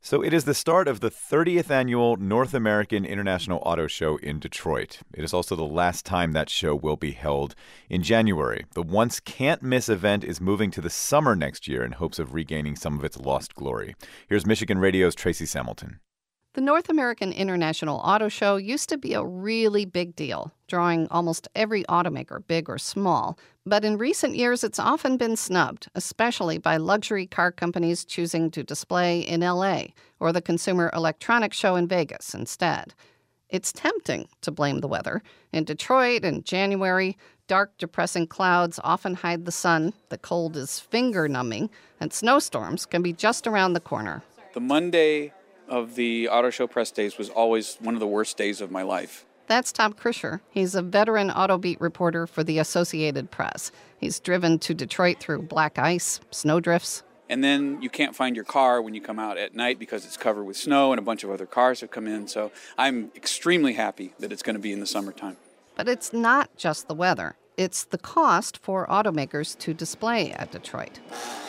So it is the start of the 30th annual North American International Auto Show in Detroit. It is also the last time that show will be held in January. The once can't-miss event is moving to the summer next year in hopes of regaining some of its lost glory. Here's Michigan Radio's Tracy Samilton. The North American International Auto Show used to be a really big deal, drawing almost every automaker, big or small. But in recent years, it's often been snubbed, especially by luxury car companies choosing to display in L.A. or the Consumer Electronics Show in Vegas instead. It's tempting to blame the weather. In Detroit in January, dark, depressing clouds often hide the sun, the cold is finger-numbing, and snowstorms can be just around the corner. The Monday of the Auto Show press days was always one of the worst days of my life. That's Tom Krischer. He's a veteran auto beat reporter for the Associated Press. He's driven to Detroit through black ice, snowdrifts. And then you can't find your car when you come out at night because it's covered with snow and a bunch of other cars have come in. So I'm extremely happy that it's going to be in the summertime. But it's not just the weather. It's the cost for automakers to display at Detroit.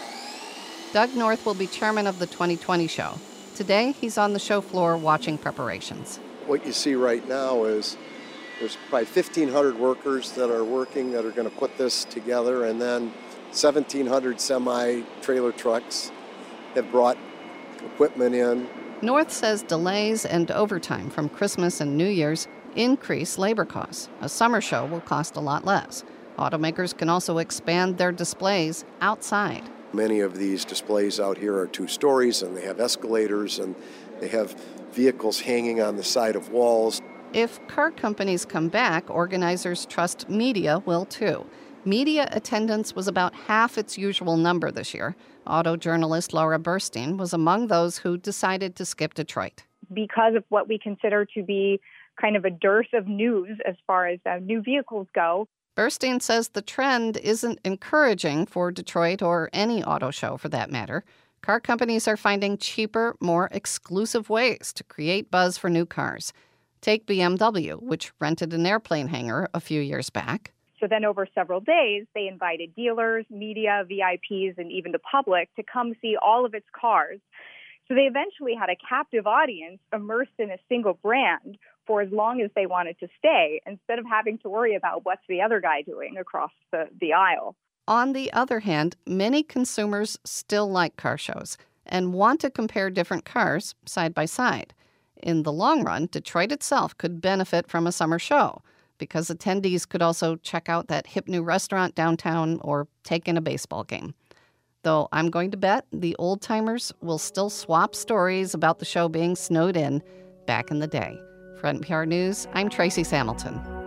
Doug North will be chairman of the 2020 show. Today, he's on the show floor watching preparations. What you see right now is there's probably 1,500 workers that are working that are going to put this together, and then 1,700 semi-trailer trucks have brought equipment in. North says delays and overtime from Christmas and New Year's increase labor costs. A summer show will cost a lot less. Automakers can also expand their displays outside. Many of these displays out here are 2 stories, and they have escalators, and they have vehicles hanging on the side of walls. If car companies come back, organizers trust media will too. Media attendance was about half its usual number this year. Auto journalist Laura Burstein was among those who decided to skip Detroit. Because of what we consider to be kind of a dearth of news as far as new vehicles go. Burstein says the trend isn't encouraging for Detroit or any auto show for that matter. Car companies are finding cheaper, more exclusive ways to create buzz for new cars. Take BMW, which rented an airplane hangar a few years back. So then over several days, they invited dealers, media, VIPs, and even the public to come see all of its cars. So they eventually had a captive audience immersed in a single brand for as long as they wanted to stay, instead of having to worry about what's the other guy doing across the aisle. On the other hand, many consumers still like car shows and want to compare different cars side by side. In the long run, Detroit itself could benefit from a summer show because attendees could also check out that hip new restaurant downtown or take in a baseball game. Though I'm going to bet the old-timers will still swap stories about the show being snowed in back in the day. For NPR News, I'm Tracy Samilton.